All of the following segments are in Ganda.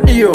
studio.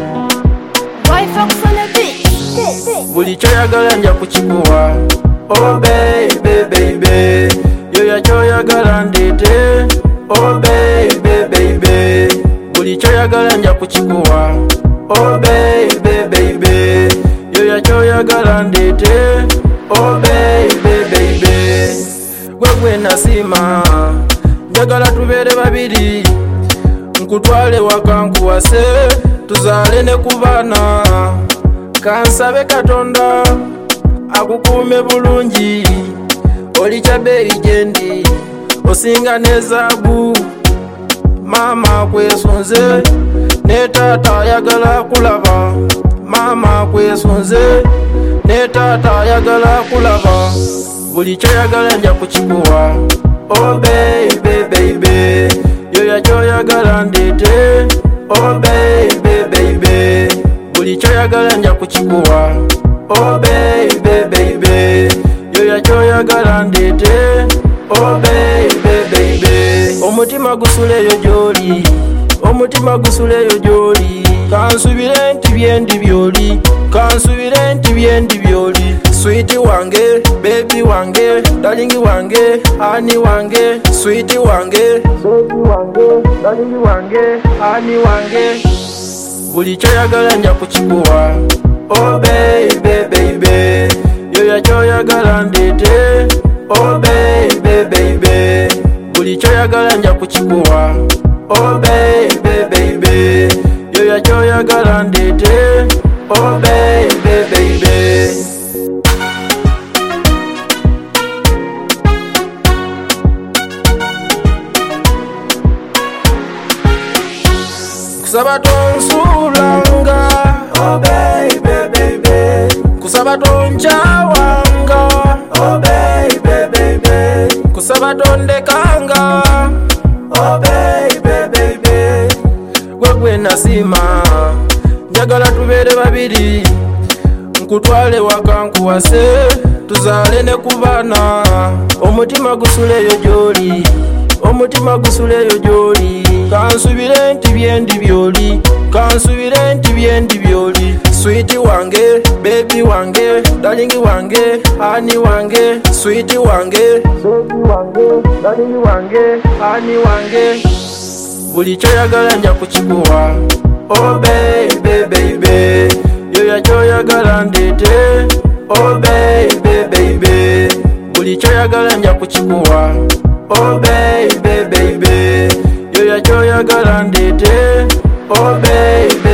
Buli kyoyagala nja kukikuwa. Oh baby baby, yoya kyoyagala ndeete. Oh baby baby, buli kyoyagala nja kukikuwa. Oh baby baby, yoya kyoyagala ndeete. Oh baby baby, gwe nasima njagala tubeere babiri, nkutwale waka nkuwase tuzaale ne ku baana. Kansabe Katonda akukuume bulungi, oli kyabeeri gyendi osinga ne zaabu. Maama kwesunze ne taata ayagala kulaba. Maama kwesunze ne taata ayagala kulaba. Buli kyoyagala nja kukikuwa. Oh baby baby, yoya kyoyagala ndeete. Oh baby baby, buli kyoyagala nja kukikuwa. Oh baby baby, yoya kyoyagala ndeete. Oh baby baby, omutima gusuleyo gy'oli, omutima gusuleyo gy'oli. Kansubire nti byendi byoli, kansubire nti byendi byoli. Sweetie wange, baby wange, darling wange, honey wange. Sweetie wange, baby wange, darling wange, honey wange. Buli kyoyagala nja kukikuwa. Oh baby baby, yoya kyoyagala ndeete. Oh baby baby, buli kyoyagala nja kukikuwa. Oh baby baby, yoya kyoyagala ndeete. Oh baby baby. Kusaba tonsulanga. Oh baby baby, kusaba tonchawanga. Oh baby baby, kusaba tondekanga. Oh baby baby, gwe nasima njagala tubeere babiri, nkutwale waka nkuwase tuzaale ne ku baana. Omutima gusuleyo gy'oli, omutima gusuleyo gy'oli. Kansubire nti byendi byoli, kansubire nti byendi byoli. Sweetie wange, baby wange, darling wange, honey wange. Sweetie wange, baby wange, darling wange, honey wange. Buli kyoyagala nja kukikuwa. Oh baby baby, yoya kyoyagala ndeete. Oh baby baby, buli kyoyagala nja kukikuwa. Oh baby baby, yoya kyoyagala ndeete. Oh baby